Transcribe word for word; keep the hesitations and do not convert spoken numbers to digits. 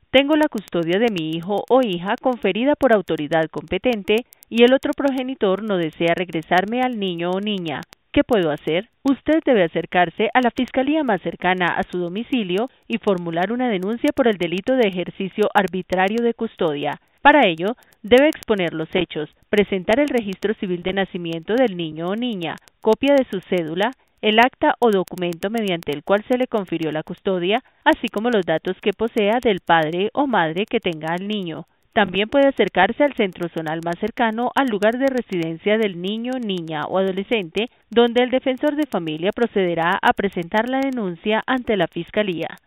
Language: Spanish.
Tengo la custodia de mi hijo o hija conferida por autoridad competente y el otro progenitor no desea regresarme al niño o niña. ¿Qué puedo hacer? Usted debe acercarse a la fiscalía más cercana a su domicilio y formular una denuncia por el delito de ejercicio arbitrario de custodia. Para ello, debe exponer los hechos, presentar el registro civil de nacimiento del niño o niña, copia de su cédula, el acta o documento mediante el cual se le confirió la custodia, así como los datos que posea del padre o madre que tenga al niño. También puede acercarse al centro zonal más cercano al lugar de residencia del niño, niña o adolescente, donde el defensor de familia procederá a presentar la denuncia ante la Fiscalía.